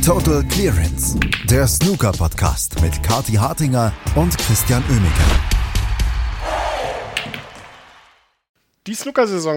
Total Clearance, der Snooker-Podcast mit Kathi Hartinger und Christian Oemeke. Die Snooker-Saison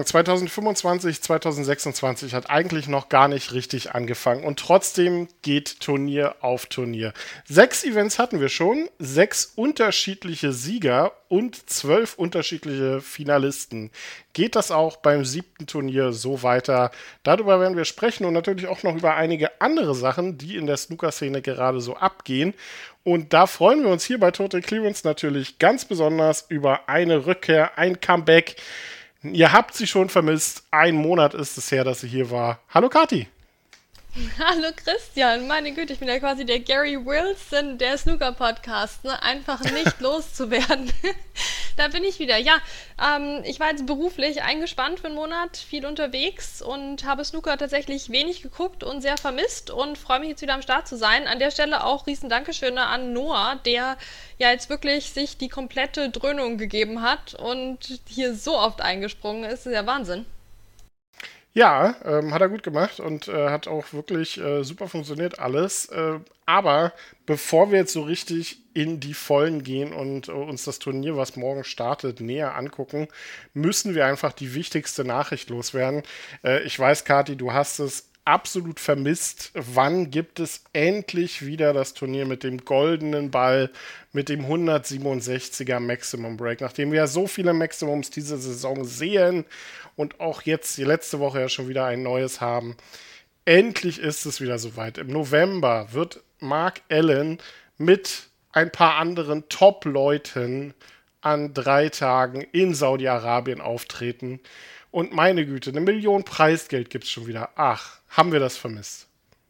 2025/2026 hat eigentlich noch gar nicht richtig angefangen und trotzdem geht Turnier auf Turnier. 6 Events hatten wir schon, 6 unterschiedliche Sieger und 12 unterschiedliche Finalisten. Geht das auch beim 7. Turnier so weiter? Darüber werden wir sprechen und natürlich auch noch über einige andere Sachen, die in der Snooker-Szene gerade so abgehen. Und da freuen wir uns hier bei Total Clearance natürlich ganz besonders über eine Rückkehr, ein Comeback. Ihr habt sie schon vermisst. Ein Monat ist es her, dass sie hier war. Hallo Kathi. Hallo Christian. Meine Güte, ich bin ja quasi der Gary Wilson der Snooker-Podcast. Ne? Einfach nicht loszuwerden. Da bin ich wieder. Ja, ich war jetzt beruflich eingespannt für einen Monat, viel unterwegs und habe Snooker tatsächlich wenig geguckt und sehr vermisst und freue mich jetzt wieder am Start zu sein. An der Stelle auch riesen Dankeschön an Noah, der ja jetzt wirklich sich die komplette Dröhnung gegeben hat und hier so oft eingesprungen ist. Das ist ja Wahnsinn. Ja, hat er gut gemacht und hat auch wirklich super funktioniert alles. Aber bevor wir jetzt so richtig in die Vollen gehen und uns das Turnier, was morgen startet, näher angucken, müssen wir einfach die wichtigste Nachricht loswerden. Ich weiß, Kathi, du hast es absolut vermisst. Wann gibt es endlich wieder das Turnier mit dem goldenen Ball, mit dem 167er Maximum Break, nachdem wir ja so viele Maximums diese Saison sehen und auch jetzt die letzte Woche ja schon wieder ein neues haben. Endlich ist es wieder soweit. Im November wird Mark Allen mit ein paar anderen Top-Leuten an 3 Tagen in Saudi-Arabien auftreten. Und meine Güte, 1 Million Preisgeld gibt es schon wieder. Ach, haben wir das vermisst.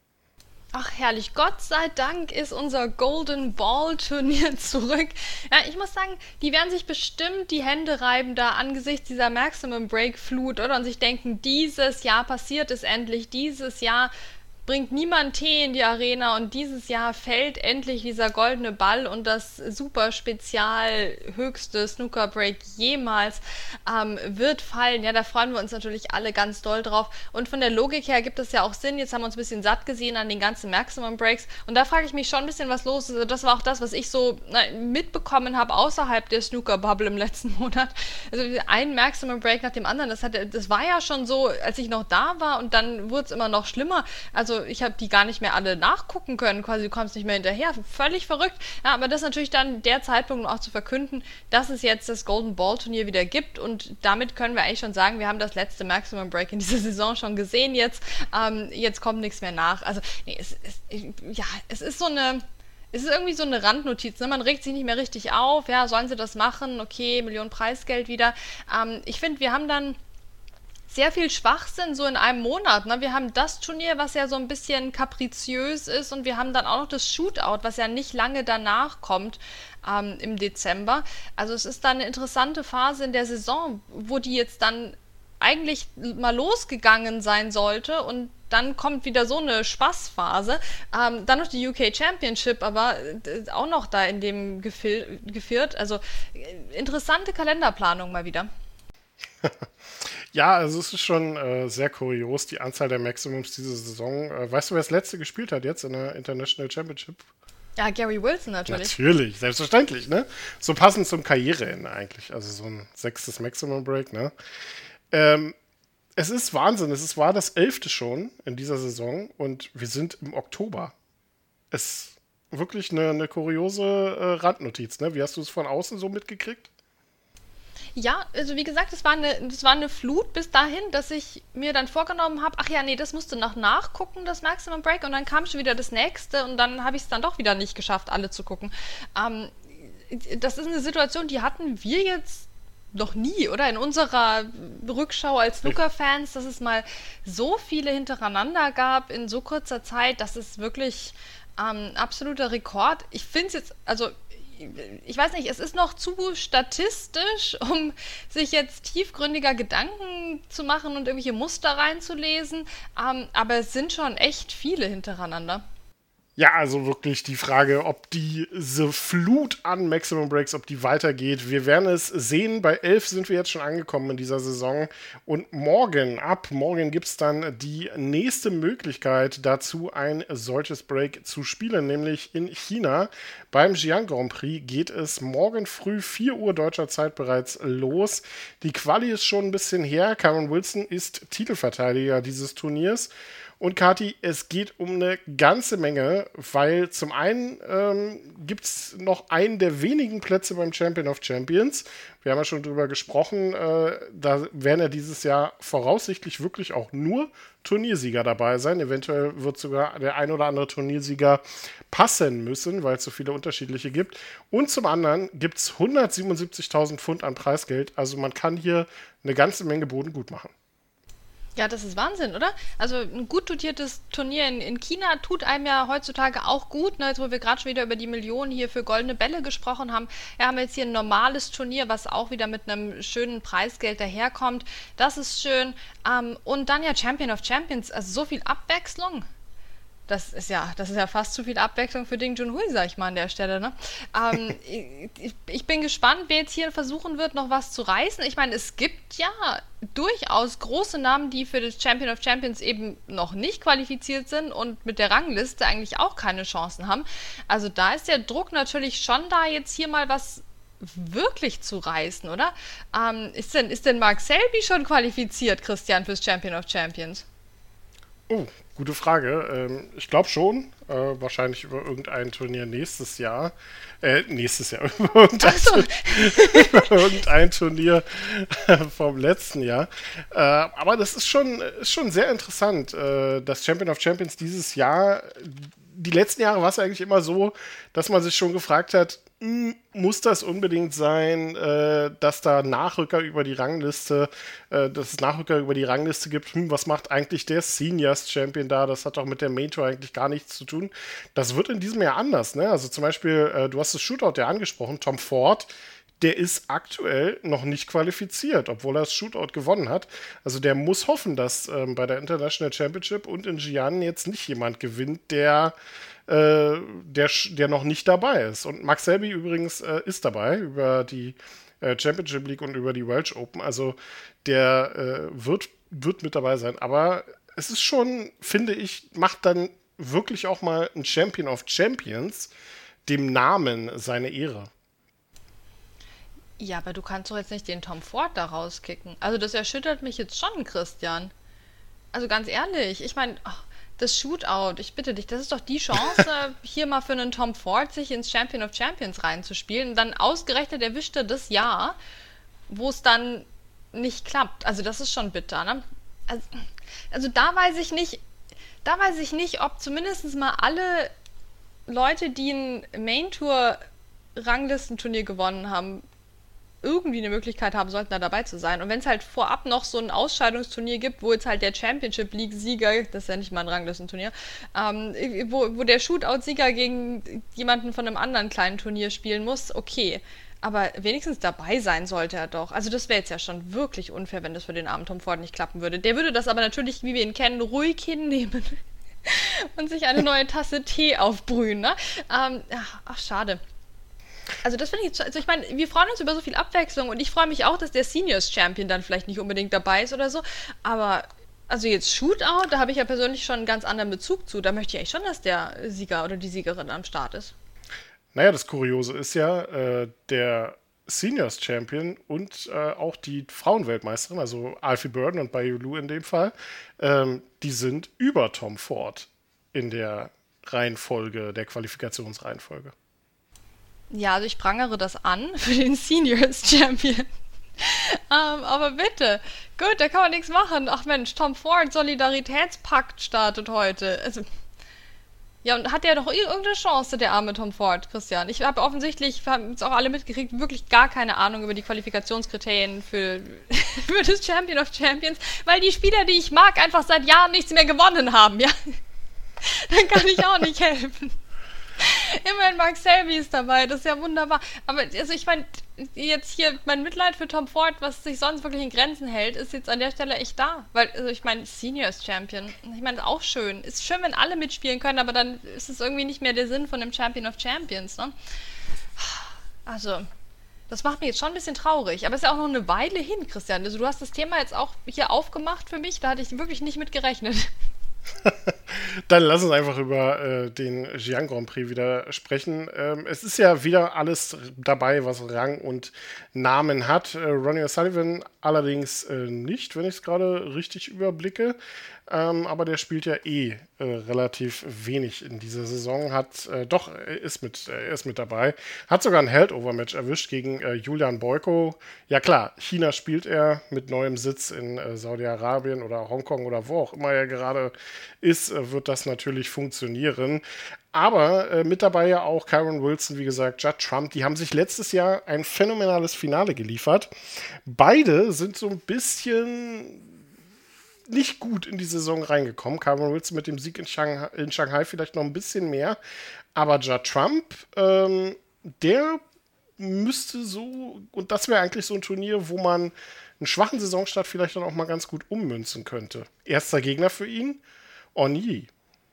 Ach herrlich, Gott sei Dank ist unser Golden Ball Turnier zurück. Ja, ich muss sagen, die werden sich bestimmt die Hände reiben da angesichts dieser Maximum Break Flut, oder? Und sich denken, dieses Jahr passiert es endlich, dieses Jahr bringt niemand Tee in die Arena und dieses Jahr fällt endlich dieser goldene Ball und das super spezial höchste Snooker Break jemals wird fallen. Ja, da freuen wir uns natürlich alle ganz doll drauf. Und von der Logik her gibt es ja auch Sinn. Jetzt haben wir uns ein bisschen satt gesehen an den ganzen Maximum Breaks und da frage ich mich schon ein bisschen, was los ist. Also das war auch das, was ich so mitbekommen habe außerhalb der Snooker Bubble im letzten Monat. Also ein Maximum Break nach dem anderen. Das war ja schon so, als ich noch da war und dann wurde es immer noch schlimmer. Also ich habe die gar nicht mehr alle nachgucken können, quasi du kommst nicht mehr hinterher, völlig verrückt. Ja, aber das ist natürlich dann der Zeitpunkt, um auch zu verkünden, dass es jetzt das Golden Ball Turnier wieder gibt und damit können wir eigentlich schon sagen, wir haben das letzte Maximum Break in dieser Saison schon gesehen jetzt. Jetzt kommt nichts mehr nach. Also nee, es ist so eine... Es ist irgendwie so eine Randnotiz, ne? Man regt sich nicht mehr richtig auf, ja, sollen sie das machen? Okay, Millionen Preisgeld wieder. Ich finde, wir haben dann sehr viel Schwachsinn so in einem Monat. Ne? Wir haben das Turnier, was ja so ein bisschen kapriziös ist und wir haben dann auch noch das Shootout, was ja nicht lange danach kommt im Dezember. Also es ist dann eine interessante Phase in der Saison, wo die jetzt dann eigentlich mal losgegangen sein sollte und dann kommt wieder so eine Spaßphase. Dann noch die UK Championship, aber auch noch da in dem Geviert. Also interessante Kalenderplanung mal wieder. Ja, also es ist schon sehr kurios, die Anzahl der Maximums diese Saison. Weißt du, wer das letzte gespielt hat jetzt in der International Championship? Ja, Gary Wilson natürlich. Natürlich, selbstverständlich, ne? So passend zum Karriereende eigentlich. Also so ein 6. Maximum Break, ne? Es ist Wahnsinn. War das 11. schon in dieser Saison und wir sind im Oktober. Es ist wirklich eine kuriose Randnotiz, ne? Wie hast du es von außen so mitgekriegt? Ja, also wie gesagt, das war eine Flut bis dahin, dass ich mir dann vorgenommen habe, ach ja, nee, das musste noch nachgucken, das Maximum Break, und dann kam schon wieder das nächste und dann habe ich es dann doch wieder nicht geschafft, alle zu gucken. Das ist eine Situation, die hatten wir jetzt noch nie, oder? In unserer Rückschau als Snooker-Fans, dass es mal so viele hintereinander gab in so kurzer Zeit, das ist wirklich absoluter Rekord. Ich finde es jetzt, also ich weiß nicht, es ist noch zu statistisch, um sich jetzt tiefgründiger Gedanken zu machen und irgendwelche Muster reinzulesen, aber es sind schon echt viele hintereinander. Ja, also wirklich die Frage, ob diese Flut an Maximum Breaks, ob die weitergeht. Wir werden es sehen. Bei 11 sind wir jetzt schon angekommen in dieser Saison. Und morgen gibt es dann die nächste Möglichkeit dazu, ein solches Break zu spielen, nämlich in China. Beim Xi'an Grand Prix geht es morgen früh 4 Uhr deutscher Zeit bereits los. Die Quali ist schon ein bisschen her. Kyron Wilson ist Titelverteidiger dieses Turniers. Und Kathi, es geht um eine ganze Menge, weil zum einen gibt es noch einen der wenigen Plätze beim Champion of Champions. Wir haben ja schon drüber gesprochen, da werden ja dieses Jahr voraussichtlich wirklich auch nur Turniersieger dabei sein. Eventuell wird sogar der ein oder andere Turniersieger passen müssen, weil es so viele unterschiedliche gibt. Und zum anderen gibt es 177.000 Pfund an Preisgeld. Also man kann hier eine ganze Menge Boden gut machen. Ja, das ist Wahnsinn, oder? Also ein gut dotiertes Turnier in China tut einem ja heutzutage auch gut. Ne? Jetzt, wo wir gerade schon wieder über die Millionen hier für goldene Bälle gesprochen haben, haben wir jetzt hier ein normales Turnier, was auch wieder mit einem schönen Preisgeld daherkommt. Das ist schön. Und dann ja Champion of Champions, also so viel Abwechslung. Das ist ja fast zu viel Abwechslung für Ding Junhui, sag ich mal an der Stelle. Ne? Ich bin gespannt, wer jetzt hier versuchen wird, noch was zu reißen. Ich meine, es gibt ja durchaus große Namen, die für das Champion of Champions eben noch nicht qualifiziert sind und mit der Rangliste eigentlich auch keine Chancen haben. Also da ist der Druck natürlich schon da, jetzt hier mal was wirklich zu reißen, oder? Ist denn Mark Selby schon qualifiziert, Christian, fürs Champion of Champions? Oh, gute Frage. Ich glaube schon. Wahrscheinlich über irgendein Turnier nächstes Jahr. Über irgendein Turnier vom letzten Jahr. Aber das ist schon sehr interessant. Das Champion of Champions dieses Jahr, die letzten Jahre war es eigentlich immer so, dass man sich schon gefragt hat, muss das unbedingt sein, dass da Nachrücker über die Rangliste, gibt? Was macht eigentlich der Seniors Champion da? Das hat doch mit der Main Tour eigentlich gar nichts zu tun. Das wird in diesem Jahr anders, ne? Also zum Beispiel, du hast das Shootout ja angesprochen, Tom Ford, der ist aktuell noch nicht qualifiziert, obwohl er das Shootout gewonnen hat. Also der muss hoffen, dass bei der International Championship und in Xi'an jetzt nicht jemand gewinnt, der noch nicht dabei ist. Und Mark Selby übrigens ist dabei über die Championship League und über die Welsh Open. Also der wird mit dabei sein. Aber es ist schon, finde ich, macht dann wirklich auch mal ein Champion of Champions dem Namen seine Ehre. Ja, aber du kannst doch jetzt nicht den Tom Ford da rauskicken. Also das erschüttert mich jetzt schon, Christian. Also ganz ehrlich, ich meine, das Shootout, ich bitte dich, das ist doch die Chance, hier mal für einen Tom Ford sich ins Champion of Champions reinzuspielen. Und dann ausgerechnet erwischt er das Jahr, wo es dann nicht klappt. Also das ist schon bitter, ne? Also da weiß ich nicht, ob zumindest mal alle Leute, die ein Main-Tour-Ranglistenturnier gewonnen haben, irgendwie eine Möglichkeit haben sollten, da dabei zu sein. Und wenn es halt vorab noch so ein Ausscheidungsturnier gibt, wo jetzt halt der Championship League-Sieger, das ist ja nicht mal ein Ranglistenturnier, wo der Shootout-Sieger gegen jemanden von einem anderen kleinen Turnier spielen muss, okay. Aber wenigstens dabei sein sollte er doch. Also das wäre jetzt ja schon wirklich unfair, wenn das für den armen Tom Ford nicht klappen würde. Der würde das aber natürlich, wie wir ihn kennen, ruhig hinnehmen und sich eine neue Tasse Tee aufbrühen. Ne? Schade. Also das finde ich, also ich meine, wir freuen uns über so viel Abwechslung und ich freue mich auch, dass der Seniors Champion dann vielleicht nicht unbedingt dabei ist oder so, aber also jetzt Shootout, da habe ich ja persönlich schon einen ganz anderen Bezug zu, da möchte ich eigentlich schon, dass der Sieger oder die Siegerin am Start ist. Naja, das Kuriose ist ja, der Seniors Champion und auch die Frauenweltmeisterin, also Alfie Burden und Bai Lu in dem Fall, die sind über Tom Ford in der Reihenfolge, der Qualifikationsreihenfolge. Ja, also ich prangere das an für den Seniors Champion. Aber bitte, gut, da kann man nichts machen. Ach Mensch, Tom Ford, Solidaritätspakt startet heute. Also, ja, und hat der doch irgendeine Chance, der arme Tom Ford, Christian? Ich habe offensichtlich, wir haben es auch alle mitgekriegt, wirklich gar keine Ahnung über die Qualifikationskriterien für das Champion of Champions, weil die Spieler, die ich mag, einfach seit Jahren nichts mehr gewonnen haben, ja. Dann kann ich auch nicht helfen. Immerhin Mark Selby ist dabei, das ist ja wunderbar. Aber also ich meine, jetzt hier mein Mitleid für Tom Ford, was sich sonst wirklich in Grenzen hält, ist jetzt an der Stelle echt da. Weil, also ich meine, Seniors Champion, ich meine, auch schön. Ist schön, wenn alle mitspielen können, aber dann ist es irgendwie nicht mehr der Sinn von dem Champion of Champions, ne? Also, das macht mich jetzt schon ein bisschen traurig. Aber es ist ja auch noch eine Weile hin, Christian. Also du hast das Thema jetzt auch hier aufgemacht für mich, da hatte ich wirklich nicht mit gerechnet. Dann lass uns einfach über den Xi'an Grand Prix wieder sprechen. Es ist ja wieder alles dabei, was Rang und Namen hat. Ronnie O'Sullivan allerdings nicht, wenn ich es gerade richtig überblicke. Aber der spielt ja relativ wenig in dieser Saison. Er ist mit dabei. Hat sogar ein Held-Over-Match erwischt gegen Julian Boyko. Ja klar, China spielt er mit neuem Sitz in Saudi-Arabien oder Hongkong oder wo auch immer er gerade ist, wird das natürlich funktionieren. Aber mit dabei ja auch Kyron Wilson, wie gesagt, Judd Trump. Die haben sich letztes Jahr ein phänomenales Finale geliefert. Beide sind so ein bisschen nicht gut in die Saison reingekommen. Kyron Wilson mit dem Sieg in Shanghai vielleicht noch ein bisschen mehr. Aber Judd Trump, der müsste so, und das wäre eigentlich so ein Turnier, wo man einen schwachen Saisonstart vielleicht dann auch mal ganz gut ummünzen könnte. Erster Gegner für ihn, On Yi.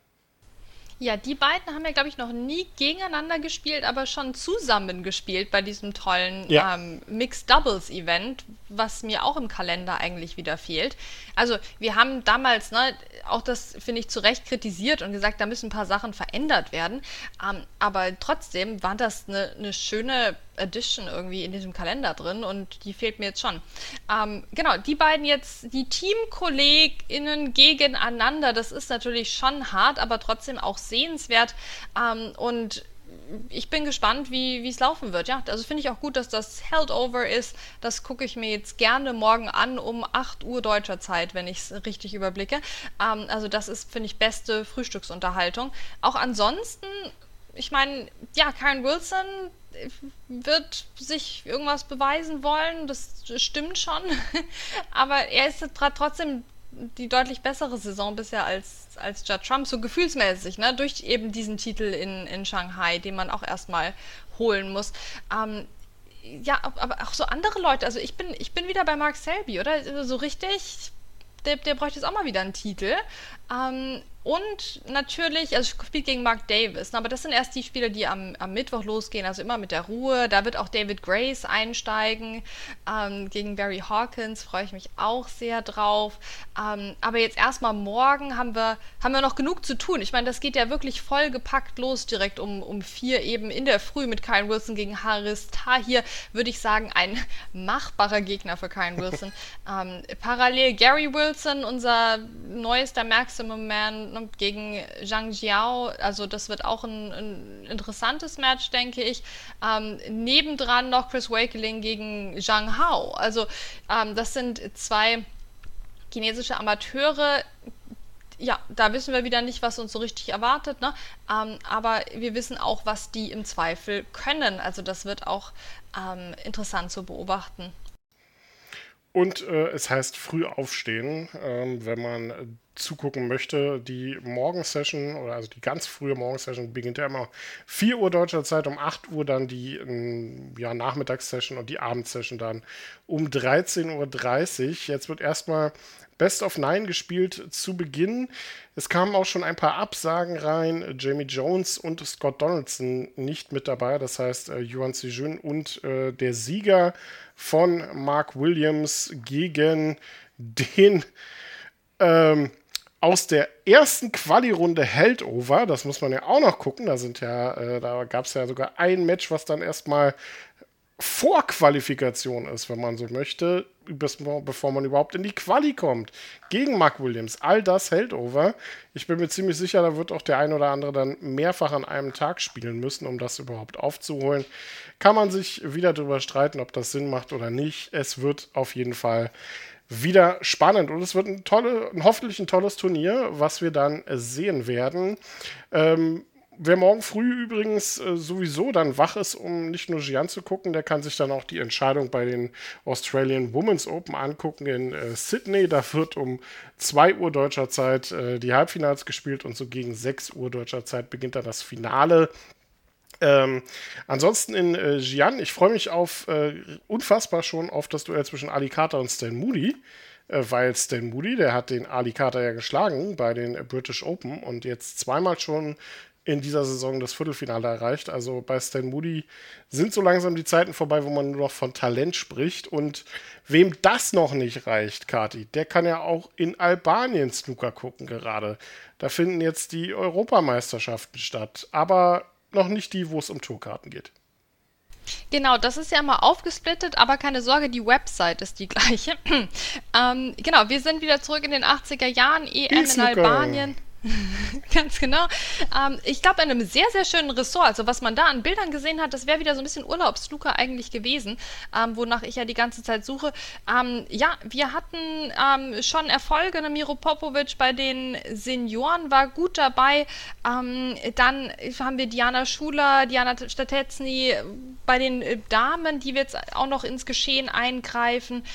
Ja, die beiden haben ja, glaube ich, noch nie gegeneinander gespielt, aber schon zusammen gespielt bei diesem tollen Mixed Doubles Event, was mir auch im Kalender eigentlich wieder fehlt. Also wir haben damals, auch das, finde ich, zu Recht kritisiert und gesagt, da müssen ein paar Sachen verändert werden. Aber trotzdem war das eine schöne Edition irgendwie in diesem Kalender drin und die fehlt mir jetzt schon. Genau, die beiden jetzt, die TeamkollegInnen gegeneinander, das ist natürlich schon hart, aber trotzdem auch sehenswert. Und ich bin gespannt, wie es laufen wird. Ja, also finde ich auch gut, dass das Held-Over ist. Das gucke ich mir jetzt gerne morgen an um 8 Uhr deutscher Zeit, wenn ich es richtig überblicke. Also das ist, finde ich, beste Frühstücksunterhaltung. Auch ansonsten, ich meine, ja, Kyron Wilson wird sich irgendwas beweisen wollen, das stimmt schon. Aber er ist trotzdem die deutlich bessere Saison bisher als Judd Trump, so gefühlsmäßig, ne? Durch eben diesen Titel in Shanghai, den man auch erstmal holen muss. Ja, aber auch so andere Leute, also ich bin wieder bei Mark Selby, oder? So richtig, der bräuchte jetzt auch mal wieder einen Titel. Und natürlich, also spielt gegen Mark Davis, aber das sind erst die Spiele, die am Mittwoch losgehen, also immer mit der Ruhe. Da wird auch David Grace einsteigen. Gegen Barry Hawkins freue ich mich auch sehr drauf. Aber jetzt erstmal morgen haben wir noch genug zu tun. Ich meine, das geht ja wirklich vollgepackt los, direkt um 4 eben in der Früh mit Kyron Wilson gegen Haris Tahir. Würde ich sagen, ein machbarer Gegner für Kyron Wilson. Parallel Gary Wilson, unser neuester Maximum Man, gegen Zhang Jiao, also das wird auch ein interessantes Match, denke ich. Nebendran noch Chris Wakeling gegen Zhang Hao. Also das sind 2 chinesische Amateure. Ja, da wissen wir wieder nicht, was uns so richtig erwartet, ne? Aber wir wissen auch, was die im Zweifel können. Also das wird auch interessant zu beobachten. Und es heißt früh aufstehen, wenn man zugucken möchte. Die Morgensession, oder also die ganz frühe Morgensession beginnt ja immer 4 Uhr deutscher Zeit, um 8 Uhr dann die Nachmittagssession und die Abendsession dann um 13:30 Uhr. Jetzt wird erstmal Best of 9 gespielt zu Beginn. Es kamen auch schon ein paar Absagen rein. Jamie Jones und Scott Donaldson nicht mit dabei. Das heißt, Yuan Sijun und der Sieger von Mark Williams gegen den aus der ersten Quali-Runde Held-Over. Das muss man ja auch noch gucken. Da gab es ja sogar ein Match, was dann erstmal Vorqualifikation ist, wenn man so möchte, bevor man überhaupt in die Quali kommt. Gegen Mark Williams. All das Held-Over. Ich bin mir ziemlich sicher, da wird auch der ein oder andere dann mehrfach an einem Tag spielen müssen, um das überhaupt aufzuholen. Kann man sich wieder darüber streiten, ob das Sinn macht oder nicht. Es wird auf jeden Fall wieder spannend und es wird hoffentlich ein tolles Turnier, was wir dann sehen werden. Wer morgen früh übrigens sowieso dann wach ist, um nicht nur Xi'an zu gucken, der kann sich dann auch die Entscheidung bei den Australian Women's Open angucken in Sydney. Da wird um 2 Uhr deutscher Zeit die Halbfinals gespielt und so gegen 6 Uhr deutscher Zeit beginnt dann das Finale. Ansonsten in Xi'an, ich freue mich unfassbar schon auf das Duell zwischen Ali Carter und Stan Moody, weil Stan Moody, der hat den Ali Carter ja geschlagen bei den British Open und jetzt zweimal schon in dieser Saison das Viertelfinale erreicht. Also bei Stan Moody sind so langsam die Zeiten vorbei, wo man nur noch von Talent spricht. Und wem das noch nicht reicht, Kati, der kann ja auch in Albanien Snooker gucken gerade. Da finden jetzt die Europameisterschaften statt, aber noch nicht die, wo es um Tourkarten geht. Genau, das ist ja mal aufgesplittet, aber keine Sorge, die Website ist die gleiche. Genau, wir sind wieder zurück in den 80er Jahren, EM in Albanien. Ganz genau. Ich glaube, in einem sehr, sehr schönen Ressort. Also was man da an Bildern gesehen hat, das wäre wieder so ein bisschen Urlaubssnooker eigentlich gewesen, wonach ich ja die ganze Zeit suche. Ja, wir hatten schon Erfolge. Miro Popovic bei den Senioren war gut dabei. Dann haben wir Diana Schuler, Diana Statezny bei den Damen, die wir jetzt auch noch ins Geschehen eingreifen.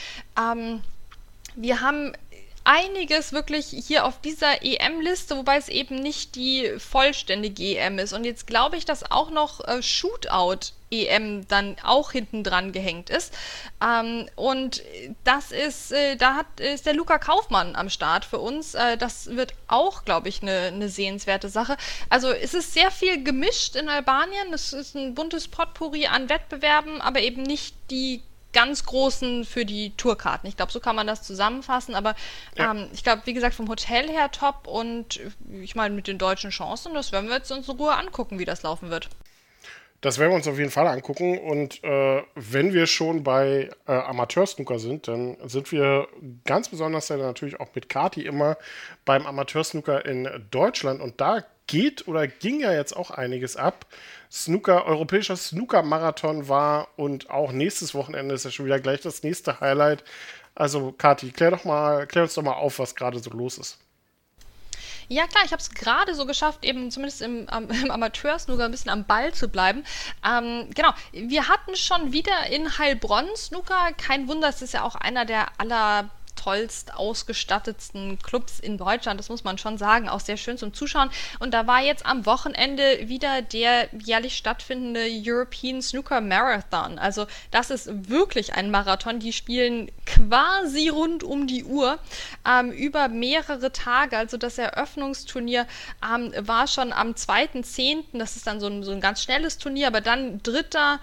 Wir haben einiges wirklich hier auf dieser EM-Liste, wobei es eben nicht die vollständige EM ist. Und jetzt glaube ich, dass auch noch Shootout-EM dann auch hinten dran gehängt ist. Und das ist, ist der Luca Kaufmann am Start für uns. Das wird auch, glaube ich, eine sehenswerte Sache. Also es ist sehr viel gemischt in Albanien. Es ist ein buntes Potpourri an Wettbewerben, aber eben nicht die ganz großen für die Tourkarten. Ich glaube, so kann man das zusammenfassen, aber ja. Ich glaube, wie gesagt, vom Hotel her top und ich meine, mit den deutschen Chancen, das werden wir jetzt uns in Ruhe angucken, wie das laufen wird. Das werden wir uns auf jeden Fall angucken und wenn wir schon bei Amateur-Snooker sind, dann sind wir ganz besonders ja natürlich auch mit Kati immer beim Amateur-Snooker in Deutschland und da ging ja jetzt auch einiges ab. Europäischer Snooker-Marathon war und auch nächstes Wochenende ist ja schon wieder gleich das nächste Highlight. Also Kati, klär uns doch mal auf, was gerade so los ist. Ja klar, ich habe es gerade so geschafft, eben zumindest im Amateur-Snooker ein bisschen am Ball zu bleiben. Genau, wir hatten schon wieder in Heilbronn Snooker. Kein Wunder, es ist ja auch einer der tollst ausgestattetsten Clubs in Deutschland, das muss man schon sagen, auch sehr schön zum Zuschauen. Und da war jetzt am Wochenende wieder der jährlich stattfindende European Snooker Marathon. Also das ist wirklich ein Marathon. Die spielen quasi rund um die Uhr über mehrere Tage. Also das Eröffnungsturnier war schon am 2.10. Das ist dann so ein ganz schnelles Turnier, aber dann 3.,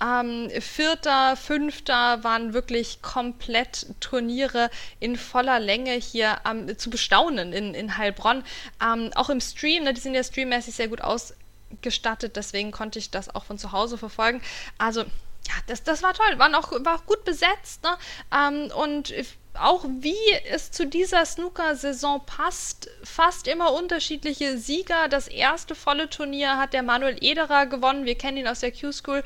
4., 5. waren wirklich komplett Turniere in voller Länge hier zu bestaunen in Heilbronn. Auch im Stream, die sind ja streammäßig sehr gut ausgestattet, deswegen konnte ich das auch von zu Hause verfolgen. Also, ja, das war toll, war auch gut besetzt, ne? Und auch wie es zu dieser Snooker-Saison passt, fast immer unterschiedliche Sieger. Das erste volle Turnier hat der Manuel Ederer gewonnen. Wir kennen ihn aus der Q-School.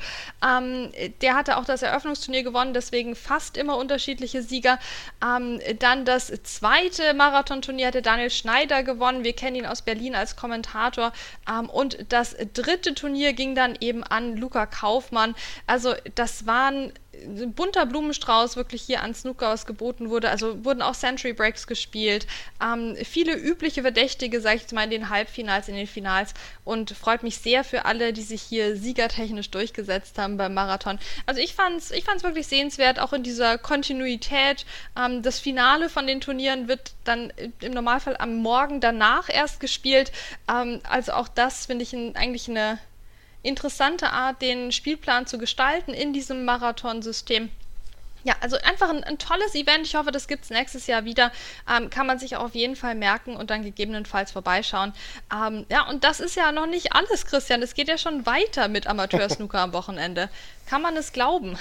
Der hatte auch das Eröffnungsturnier gewonnen, deswegen fast immer unterschiedliche Sieger. Dann das zweite Marathonturnier hatte Daniel Schneider gewonnen. Wir kennen ihn aus Berlin als Kommentator. Und das dritte Turnier ging dann eben an Luca Kaufmann. Also das waren ein bunter Blumenstrauß wirklich hier an Snooker, was geboten wurde. Also wurden auch Century Breaks gespielt. Viele übliche Verdächtige, sage ich jetzt mal, in den Halbfinals, in den Finals. Und freut mich sehr für alle, die sich hier siegertechnisch durchgesetzt haben beim Marathon. Also ich fand's wirklich sehenswert, auch in dieser Kontinuität. Das Finale von den Turnieren wird dann im Normalfall am Morgen danach erst gespielt. Also auch das finde ich eigentlich eine interessante Art, den Spielplan zu gestalten in diesem Marathonsystem. Ja, also einfach ein tolles Event. Ich hoffe, das gibt es nächstes Jahr wieder. Kann man sich auch auf jeden Fall merken und dann gegebenenfalls vorbeischauen. Ja, und das ist ja noch nicht alles, Christian. Es geht ja schon weiter mit Amateur-Snooker am Wochenende. Kann man es glauben?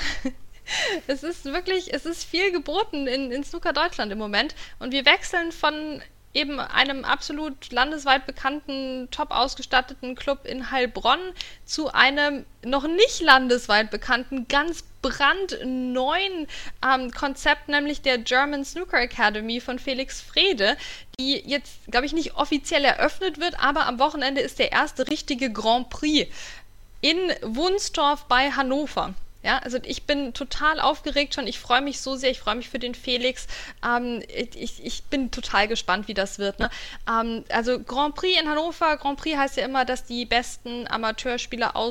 Es ist viel geboten in Snooker Deutschland im Moment. Und wir wechseln von eben einem absolut landesweit bekannten, top ausgestatteten Club in Heilbronn zu einem noch nicht landesweit bekannten, ganz brandneuen Konzept, nämlich der German Snooker Academy von Felix Frede, die jetzt, glaube ich, nicht offiziell eröffnet wird, aber am Wochenende ist der erste richtige Grand Prix in Wunstorf bei Hannover. Ja, also ich bin total aufgeregt schon, ich freue mich so sehr, ich freue mich für den Felix, ich bin total gespannt, wie das wird. Ne? Also Grand Prix in Hannover, Grand Prix heißt ja immer, dass die besten Amateurspieler aus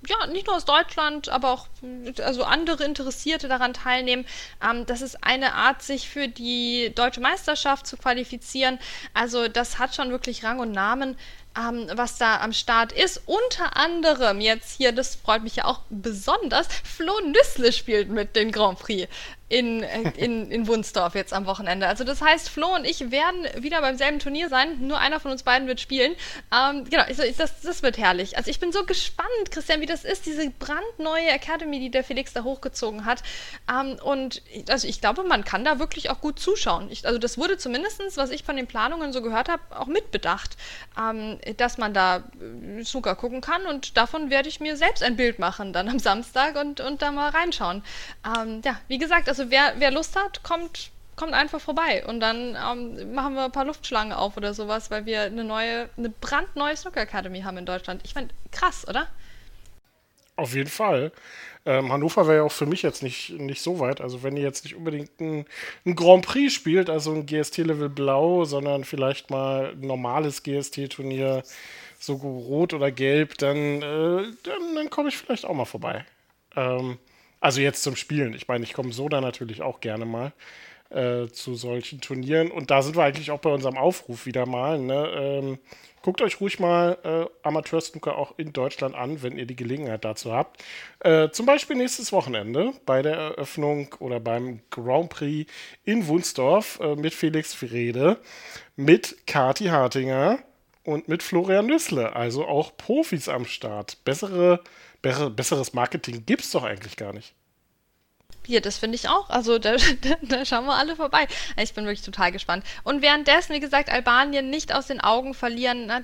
ja, nicht nur aus Deutschland, aber auch also andere Interessierte daran teilnehmen. Das ist eine Art, sich für die Deutsche Meisterschaft zu qualifizieren. Also das hat schon wirklich Rang und Namen, was da am Start ist. Unter anderem jetzt hier, das freut mich ja auch besonders, Flo Nüssle spielt mit den Grand Prix in Wunstorf jetzt am Wochenende. Also das heißt, Flo und ich werden wieder beim selben Turnier sein. Nur einer von uns beiden wird spielen. Genau, das wird herrlich. Also ich bin so gespannt, Christian, wie das ist, diese brandneue Academy, die der Felix da hochgezogen hat. Und also ich glaube, man kann da wirklich auch gut zuschauen. Also das wurde zumindest, was ich von den Planungen so gehört habe, auch mitbedacht, dass man da Snooker gucken kann. Und davon werde ich mir selbst ein Bild machen dann am Samstag und da mal reinschauen. Ja, wie gesagt, also wer Lust hat, kommt einfach vorbei und dann machen wir ein paar Luftschlangen auf oder sowas, weil wir eine brandneue Snooker Academy haben in Deutschland. Ich meine, krass, oder? Auf jeden Fall. Hannover wäre ja auch für mich jetzt nicht so weit. Also wenn ihr jetzt nicht unbedingt ein Grand Prix spielt, also ein GST-Level Blau, sondern vielleicht mal ein normales GST-Turnier, so rot oder gelb, dann komme ich vielleicht auch mal vorbei. Also jetzt zum Spielen. Ich meine, ich komme so da natürlich auch gerne mal zu solchen Turnieren. Und da sind wir eigentlich auch bei unserem Aufruf wieder mal. Ne? Guckt euch ruhig mal Amateur-Snooker auch in Deutschland an, wenn ihr die Gelegenheit dazu habt. Zum Beispiel nächstes Wochenende bei der Eröffnung oder beim Grand Prix in Wunstorf mit Felix Wrede, mit Kathi Hartinger und mit Florian Nüssle. Also auch Profis am Start. Besseres Marketing gibt es doch eigentlich gar nicht. Ja, das finde ich auch. Also da schauen wir alle vorbei. Ich bin wirklich total gespannt. Und währenddessen, wie gesagt, Albanien nicht aus den Augen verlieren. Ne,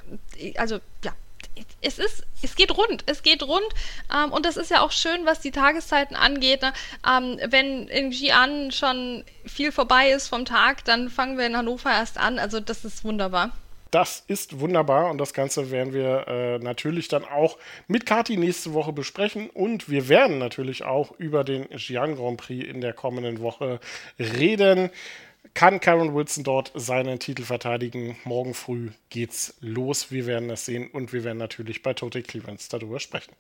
es geht rund. Und das ist ja auch schön, was die Tageszeiten angeht. Ne? Wenn in Xi'an schon viel vorbei ist vom Tag, dann fangen wir in Hannover erst an. Also das ist wunderbar. Das ist wunderbar und das Ganze werden wir natürlich dann auch mit Kathi nächste Woche besprechen und wir werden natürlich auch über den Xi'an Grand Prix in der kommenden Woche reden. Kann Karen Wilson dort seinen Titel verteidigen? Morgen früh geht's los. Wir werden das sehen und wir werden natürlich bei Total Clearance darüber sprechen.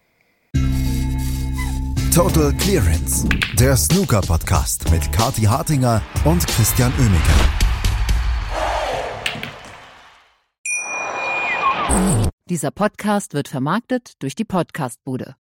Total Clearance, der Snooker-Podcast mit Kathi Hartinger und Christian Oemeke. Dieser Podcast wird vermarktet durch die Podcast-Bude.